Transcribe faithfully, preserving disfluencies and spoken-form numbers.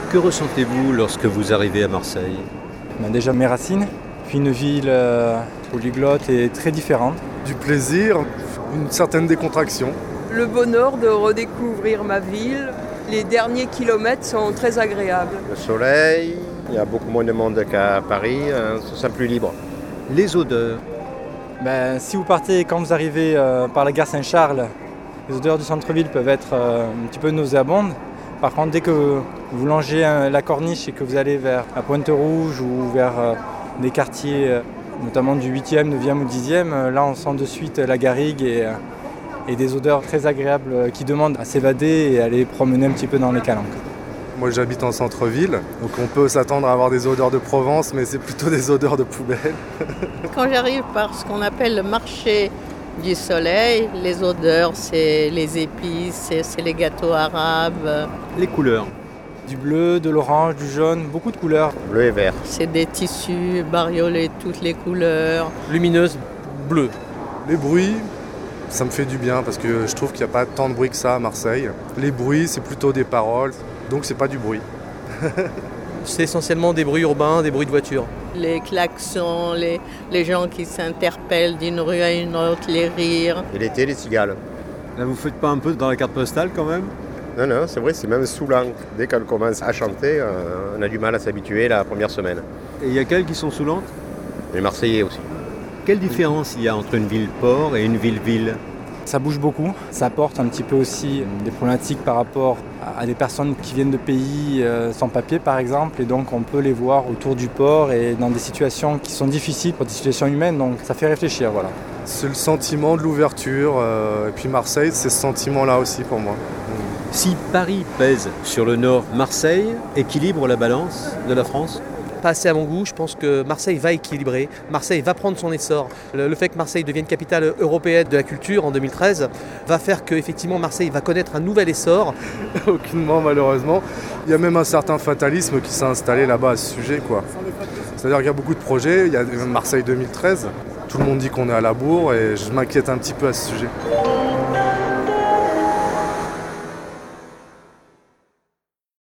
Que ressentez-vous lorsque vous arrivez à Marseille ? Ben déjà mes racines, puis une ville euh, polyglotte et très différente. Du plaisir, une certaine décontraction. Le bonheur de redécouvrir ma ville. Les derniers kilomètres sont très agréables. Le soleil, il y a beaucoup moins de monde qu'à Paris, on se sent plus libre. Les odeurs. Ben, si vous partez quand vous arrivez euh, par la gare Saint-Charles, les odeurs du centre-ville peuvent être euh, un petit peu nauséabondes. Par contre, dès que vous longez hein, la corniche et que vous allez vers la Pointe-Rouge ou vers euh, des quartiers, euh, notamment du huitième, neuvième ou dixième, euh, là on sent de suite la garrigue et, euh, et des odeurs très agréables euh, qui demandent à s'évader et à aller promener un petit peu dans les calanques. Moi j'habite en centre-ville, donc on peut s'attendre à avoir des odeurs de Provence, mais c'est plutôt des odeurs de poubelle. Quand j'arrive par ce qu'on appelle le marché du soleil, les odeurs, c'est les épices, c'est, c'est les gâteaux arabes. Les couleurs. Du bleu, de l'orange, du jaune, beaucoup de couleurs. Bleu et vert. C'est des tissus bariolés, toutes les couleurs. Lumineuse, bleue. Les bruits, ça me fait du bien parce que je trouve qu'il n'y a pas tant de bruit que ça à Marseille. Les bruits, c'est plutôt des paroles, donc c'est pas du bruit. C'est essentiellement des bruits urbains, des bruits de voitures. Les klaxons, les, les gens qui s'interpellent d'une rue à une autre, les rires. Et l'été, les cigales. Là, vous faites pas un peu dans la carte postale quand même ? Non, non, c'est vrai, c'est même saoulant. Dès qu'on commence à chanter, euh, on a du mal à s'habituer la première semaine. Et il y a quelles qui sont saoulantes ? Les Marseillais aussi. Quelle différence il y a entre une ville-port et une ville-ville ? Ça bouge beaucoup, ça apporte un petit peu aussi des problématiques par rapport à des personnes qui viennent de pays euh, sans papier par exemple, et donc on peut les voir autour du port et dans des situations qui sont difficiles pour des situations humaines, donc ça fait réfléchir, voilà. C'est le sentiment de l'ouverture, euh, et puis Marseille, c'est ce sentiment-là aussi pour moi. Si Paris pèse sur le nord, Marseille équilibre la balance de la France ? Pas assez à mon goût, je pense que Marseille va équilibrer, Marseille va prendre son essor. Le, le fait que Marseille devienne capitale européenne de la culture en deux mille treize va faire qu'effectivement Marseille va connaître un nouvel essor. Aucunement malheureusement. Il y a même un certain fatalisme qui s'est installé là-bas à ce sujet, quoi. C'est-à-dire qu'il y a beaucoup de projets, il y a Marseille deux mille treize, tout le monde dit qu'on est à la bourre et je m'inquiète un petit peu à ce sujet.